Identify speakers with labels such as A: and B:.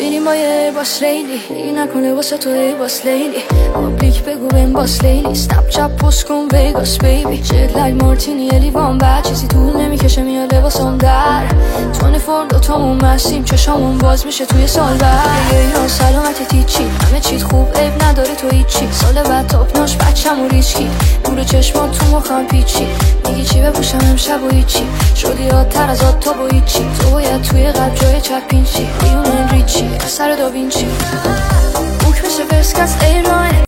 A: بریم با یه باس لیلی دیگه نکنه واسه تو ای باس لیلی پابلیک بگو بهم باس لیلی سنپ چپ پست کن ویگاس بیبی جت لگ مارتینی یه لیوان بعد چیزی طول نمیکشه میاد لباسم در 24 دوتامون مستیم چشامون باز میشه توی سال بعد اینا سلامت تیچی همه چیت خوب عیب نداره تو هیچی سال بعد تاپناش بچم و ریچکی دور چشمات تو مخم پیچی میگی چی بپوشم امشب و هیچی شدی یادتر از آد تا با هیچی تو باید توی قلب جای چپین چی لیونل ریچی سر داوینچی بوک بشه فرسکست ایران